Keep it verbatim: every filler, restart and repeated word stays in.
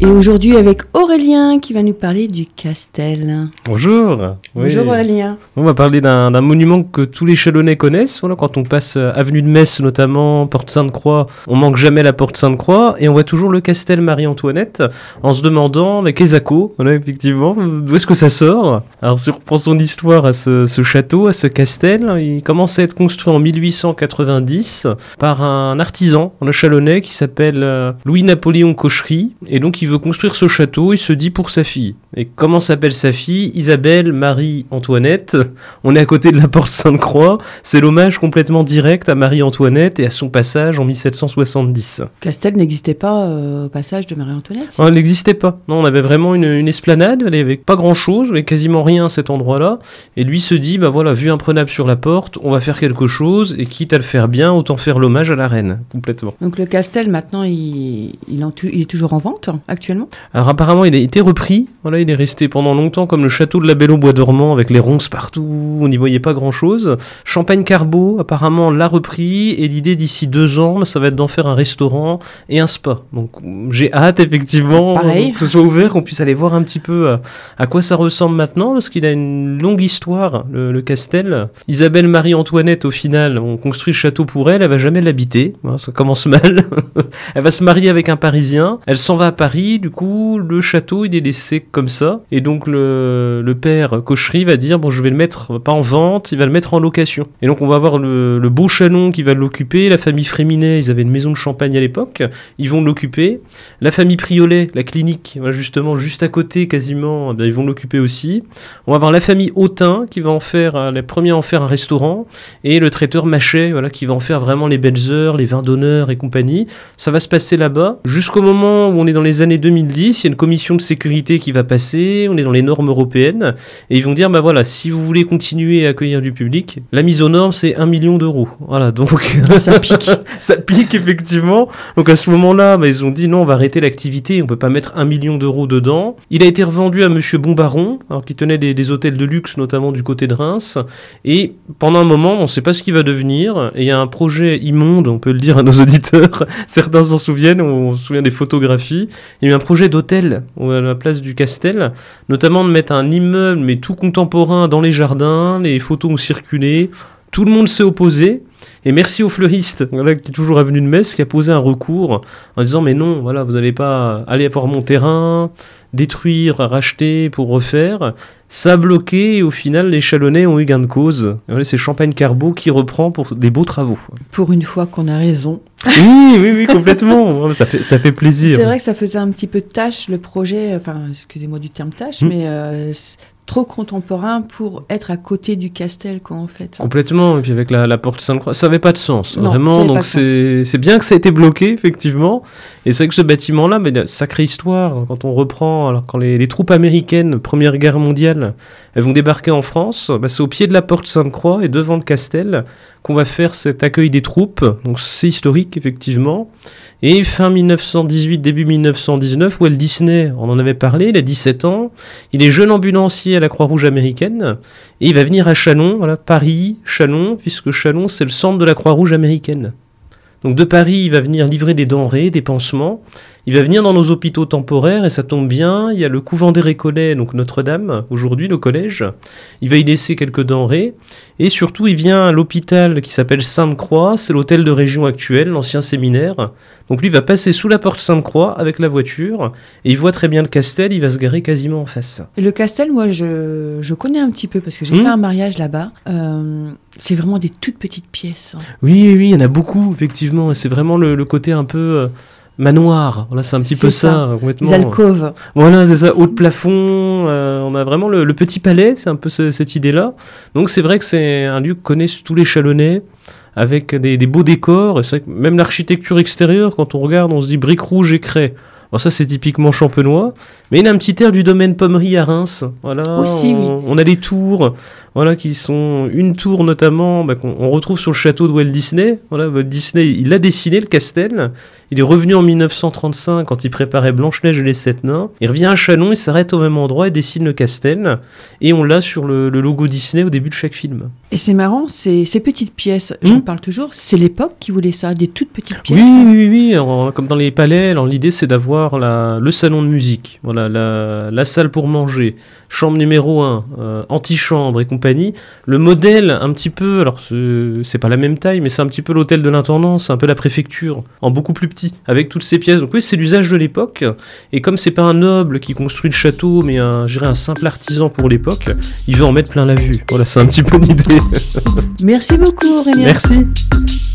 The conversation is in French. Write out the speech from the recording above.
Et aujourd'hui avec Aurélien qui va nous parler du Castel. Bonjour. Bonjour oui. Aurélien. On va parler d'un, d'un monument que tous les Chalonnais connaissent. Voilà, quand on passe avenue de Metz notamment, porte Sainte-Croix, on manque jamais la porte Sainte-Croix et on voit toujours le Castel Marie-Antoinette en se demandant avec Esaco, voilà, effectivement, d'où est-ce que ça sort. Alors si on reprend son histoire à ce, ce château, à ce Castel, il commence à être construit en mille huit cent quatre-vingt-dix par un artisan, un Chalonnais qui s'appelle Louis-Napoléon Cochery et donc il veut construire ce château, il se dit pour sa fille. Et comment s'appelle sa fille ? Isabelle Marie-Antoinette. On est à côté de la porte Sainte-Croix. C'est l'hommage complètement direct à Marie-Antoinette et à son passage en dix-sept cent soixante-dix. Castel n'existait pas euh, au passage de Marie-Antoinette si. Non, elle n'existait pas. Non, on avait vraiment une, une esplanade, il n'y avait pas grand-chose, mais quasiment rien à cet endroit-là. Et lui se dit, bah voilà, vue imprenable sur la porte, on va faire quelque chose, et quitte à le faire bien, autant faire l'hommage à la reine, complètement. Donc le Castel, maintenant, il, il, en tu, il est toujours en vente, actuellement ? Alors apparemment, il a été repris. Voilà, il est resté pendant longtemps comme le château de la Belle au Bois dormant, avec les ronces partout, on n'y voyait pas grand-chose. Champagne-Carbeau, apparemment, l'a repris, et l'idée d'ici deux ans, ça va être d'en faire un restaurant et un spa. Donc j'ai hâte, effectivement, Pareil. que ce soit ouvert, qu'on puisse aller voir un petit peu à, à quoi ça ressemble maintenant, parce qu'il a une longue histoire, le, le Castel. Isabelle Marie-Antoinette, au final, on construit le château pour elle, elle va jamais l'habiter, voilà, ça commence mal. Elle va se marier avec un Parisien, elle s'en va à Paris, du coup, le château, il est laissé comme ça, et donc le, le père Cochery va dire, bon, je vais le mettre, pas en vente, il va le mettre en location. Et donc on va avoir le, le beau Chalon qui va l'occuper, la famille Fréminet, ils avaient une maison de champagne à l'époque, ils vont l'occuper, la famille Priolet, la clinique, voilà, justement, juste à côté, quasiment, eh bien, ils vont l'occuper aussi. On va avoir la famille Autin qui va en faire, les premiers à en faire un restaurant, et le traiteur Machet, voilà, qui va en faire vraiment les belles heures, les vins d'honneur et compagnie. Ça va se passer là-bas, jusqu'au moment où on est dans les années deux mille dix, il y a une commission de sécurité qui va passer, on est dans les normes européennes, et ils vont dire, bah voilà, si vous voulez continuer à accueillir du public, la mise aux normes, c'est un million d'euros. Voilà, donc... Ça pique. Ça pique, effectivement. Donc à ce moment-là, bah, ils ont dit, non, on va arrêter l'activité, on peut pas mettre un million d'euros dedans. Il a été revendu à monsieur Bombaron, alors qui tenait des, des hôtels de luxe, notamment du côté de Reims, et pendant un moment, on ne sait pas ce qu'il va devenir, et il y a un projet immonde, on peut le dire à nos auditeurs, certains s'en souviennent, on se souvient des photographies, il y a eu un projet d'hôtel à la place du Castel, notamment de mettre un immeuble, mais tout contemporain dans les jardins, les photos ont circulé, tout le monde s'est opposé, et merci au fleuriste, voilà, qui est toujours avenue de Metz, qui a posé un recours en disant, mais non, voilà, vous n'allez pas aller avoir mon terrain, détruire, racheter pour refaire. Ça a bloqué et au final, les Chalonnais ont eu gain de cause. Voilà, c'est Champagne-Carbeau qui reprend pour des beaux travaux. Pour une fois qu'on a raison. Oui, oui, oui, complètement. Ça fait, ça fait plaisir. C'est vrai que ça faisait un petit peu de tâche, le projet, enfin, excusez-moi du terme tâche, mmh. mais euh, trop contemporain pour être à côté du Castel, quoi, en fait. Complètement. Et puis avec la, la porte Sainte-Croix, ça n'avait pas de sens, non, vraiment. Donc c'est, sens. c'est bien que ça ait été bloqué, effectivement. Et c'est vrai que ce bâtiment-là, mais une sacrée histoire. Quand on reprend, alors quand les, les troupes américaines, Première Guerre mondiale, elles vont débarquer en France, bah, c'est au pied de la porte Sainte-Croix et devant le Castel qu'on va faire cet accueil des troupes. Donc c'est historique, effectivement. Et fin dix-neuf cent dix-huit, début dix-neuf cent dix-neuf, Walt Disney, on en avait parlé, il a dix-sept ans, il est jeune ambulancier à la Croix-Rouge américaine, et il va venir à Châlons, voilà, Paris, Châlons, puisque Châlons, c'est le centre de la Croix-Rouge américaine. Donc de Paris, il va venir livrer des denrées, des pansements, il va venir dans nos hôpitaux temporaires, et ça tombe bien, il y a le couvent des Récollets, donc Notre-Dame, aujourd'hui, le collège, il va y laisser quelques denrées, et surtout, il vient à l'hôpital qui s'appelle Sainte-Croix, c'est l'hôtel de région actuel, l'ancien séminaire, donc lui va passer sous la porte Sainte-Croix avec la voiture, et il voit très bien le Castel, il va se garer quasiment en face. Et le Castel, moi, je, je connais un petit peu, parce que j'ai mmh. fait un mariage là-bas, euh, c'est vraiment des toutes petites pièces. Hein. Oui, oui, il y en a beaucoup, effectivement, c'est vraiment le, le côté un peu... Euh, manoir, voilà, c'est un petit c'est peu ça, ça complètement. Les alcôves. Voilà, c'est ça, haut de plafond, euh, on a vraiment le, le petit palais, c'est un peu ce, cette idée-là. Donc c'est vrai que c'est un lieu que connaissent tous les Chalonnais, avec des, des beaux décors, et c'est vrai que même l'architecture extérieure, quand on regarde, on se dit briques rouges et craie. Alors ça, c'est typiquement champenois, mais il y a un petit air du domaine Pommery à Reims. Voilà, aussi, on, oui. on a les tours, voilà, qui sont une tour notamment, bah, qu'on on retrouve sur le château de Walt Disney. Voilà, Walt Disney, il a dessiné le Castel. Il est revenu en mille neuf cent trente-cinq quand il préparait Blanche-Neige et les Sept Nains. Il revient à Châlons, il s'arrête au même endroit et dessine le Castel. Et on l'a sur le, le logo Disney au début de chaque film. Et c'est marrant, ces, ces petites pièces, j'en Mmh. parle toujours, c'est l'époque qui voulait ça, des toutes petites pièces. Oui, oui, oui, oui. Alors, comme dans les palais, alors l'idée c'est d'avoir la, le salon de musique, voilà, la, la salle pour manger, chambre numéro un, euh, antichambre et compagnie. Le modèle, un petit peu, alors c'est, c'est pas la même taille, mais c'est un petit peu l'hôtel de l'intendance, c'est un peu la préfecture, en beaucoup plus petit, avec toutes ces pièces. Donc oui, c'est l'usage de l'époque. Et comme c'est pas un noble qui construit le château, mais un, je dirais un simple artisan pour l'époque, il veut en mettre plein la vue. Voilà, c'est un petit peu l'idée. Merci beaucoup, Aurélien. Merci.